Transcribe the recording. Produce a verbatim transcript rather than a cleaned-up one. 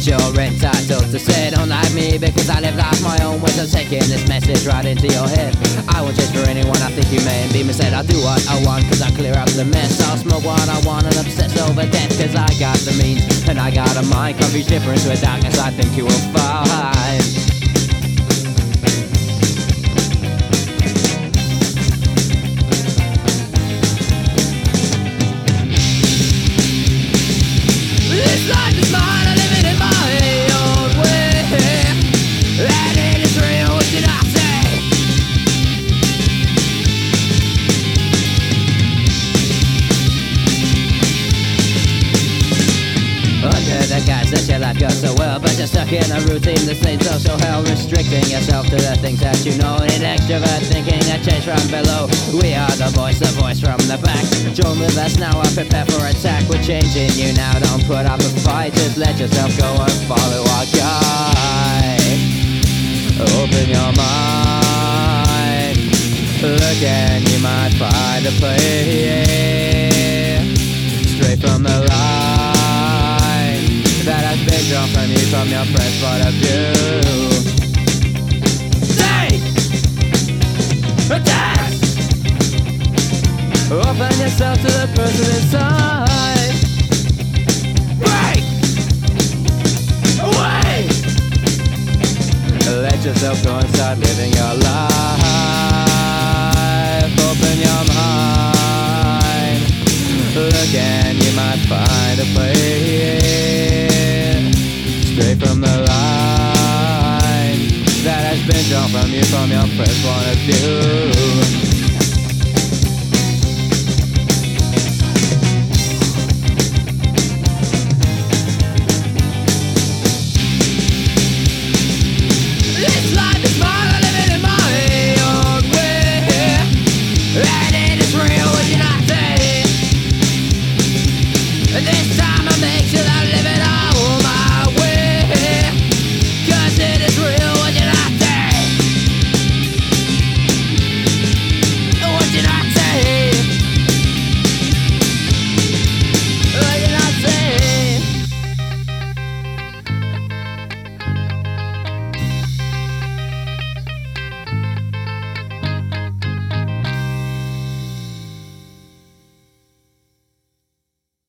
you're entitled to say don't like me because I live life my own way. So taking this message right into your head. I won't change for anyone, I think you may and be misled. I'll do what I want cause I clear up the mess. I'll smoke what I want and obsess over death cause I got the means and I got a mind. Can't reach difference with darkness, I think you will find. This life is mine, I live it in my own way. And it is real, what did I say? Under the guise that your life goes so well, but you're stuck in a routine that stays social hell. Restricting yourself to the things that you know. Need extrovert thinking, a change from below. We are the voice, the voice from the back. Join with us now, I prepare for attack. We're changing you now, don't put up a fight. Just let yourself go and follow our guide. Open your mind. Look and you might find a place straight from the line that has been drawn from you, from your friend's point of view. Say! Attack! Open yourself to the person inside. Break! Away! Let yourself go and start living your life. Open your mind. Look and you might find a place straight from the line that has been drawn from you, from your friend's point of view.